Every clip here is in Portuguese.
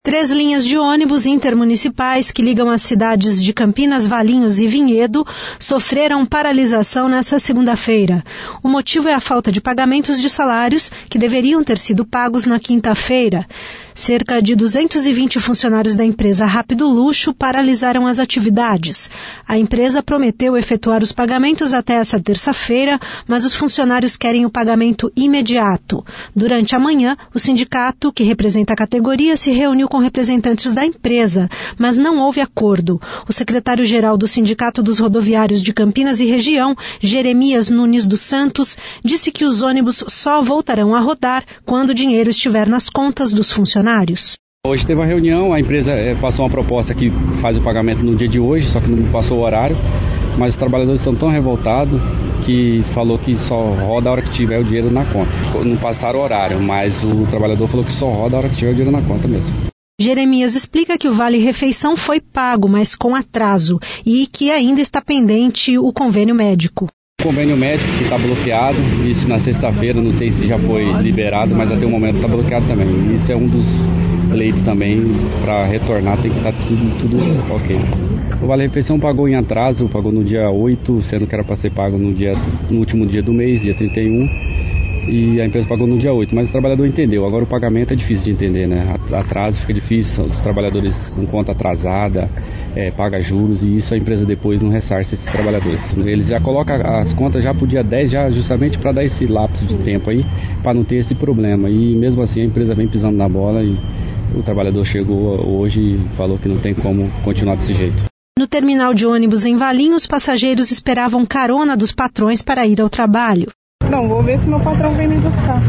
3 linhas de ônibus intermunicipais que ligam as cidades de Campinas, Valinhos e Vinhedo sofreram paralisação nesta segunda-feira. O motivo é a falta de pagamentos de salários que deveriam ter sido pagos na quinta-feira. Cerca de 220 funcionários da empresa Rápido Luxo paralisaram as atividades. A empresa prometeu efetuar os pagamentos até essa terça-feira, mas os funcionários querem o pagamento imediato. Durante a manhã, o sindicato, que representa a categoria, se reuniu com representantes da empresa, mas não houve acordo. O secretário-geral do Sindicato dos Rodoviários de Campinas e Região, Jeremias Nunes dos Santos, disse que os ônibus só voltarão a rodar quando o dinheiro estiver nas contas dos funcionários. Hoje teve uma reunião, a empresa passou uma proposta que faz o pagamento no dia de hoje, só que não passou o horário, mas os trabalhadores estão tão revoltados que falou que só roda a hora que tiver o dinheiro na conta. Não passaram o horário, mas o trabalhador falou que só roda a hora que tiver o dinheiro na conta mesmo. Jeremias explica que o vale-refeição foi pago, mas com atraso, e que ainda está pendente o convênio médico. O convênio médico que está bloqueado, isso na sexta-feira, não sei se já foi liberado, mas até o momento está bloqueado também. Isso é um dos pleitos também, para retornar tem que estar tudo ok. O vale-refeição pagou em atraso, pagou no dia 8, sendo que era para ser pago no último dia do mês, dia 31. E a empresa pagou no dia 8, mas o trabalhador entendeu. Agora o pagamento é difícil de entender, né? Atraso fica difícil, os trabalhadores com conta atrasada, paga juros, e isso a empresa depois não ressarce esses trabalhadores. Eles já colocam as contas já para o dia 10, já justamente para dar esse lapso de tempo aí, para não ter esse problema. E mesmo assim a empresa vem pisando na bola e o trabalhador chegou hoje e falou que não tem como continuar desse jeito. No terminal de ônibus em Valinhos, os passageiros esperavam carona dos patrões para ir ao trabalho. Não, vou ver se meu patrão vem me buscar.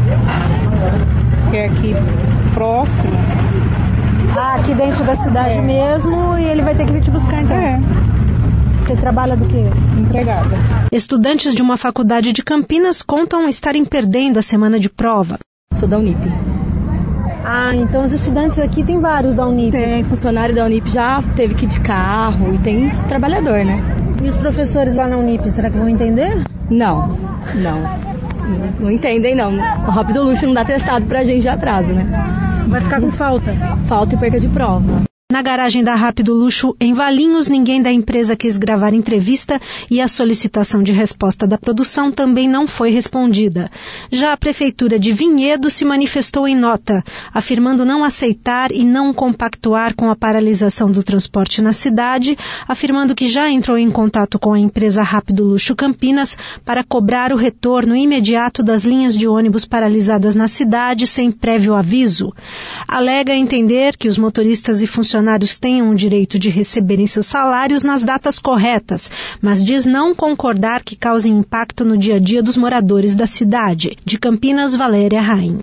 Que é aqui próximo. Ah, aqui dentro da cidade mesmo, e ele vai ter que vir te buscar então? Você trabalha do quê? Empregada. Estudantes de uma faculdade de Campinas contam estarem perdendo a semana de prova. Sou da Unip. Ah, então os estudantes aqui tem vários da Unip. Tem, funcionário da Unip já teve que ir de carro e tem trabalhador, né? E os professores lá na Unip, será que vão entender? Não entendem não. O Rápido Luxo não dá testado pra gente de atraso, né? Vai ficar com falta? Falta e perca de prova. Na garagem da Rápido Luxo, em Valinhos, ninguém da empresa quis gravar entrevista e a solicitação de resposta da produção também não foi respondida. Já a Prefeitura de Vinhedo se manifestou em nota, afirmando não aceitar e não compactuar com a paralisação do transporte na cidade, afirmando que já entrou em contato com a empresa Rápido Luxo Campinas para cobrar o retorno imediato das linhas de ônibus paralisadas na cidade sem prévio aviso. Alega entender que os motoristas e funcionários tenham o direito de receberem seus salários nas datas corretas, mas diz não concordar que causem impacto no dia a dia dos moradores da cidade. De Campinas, Valéria Raim.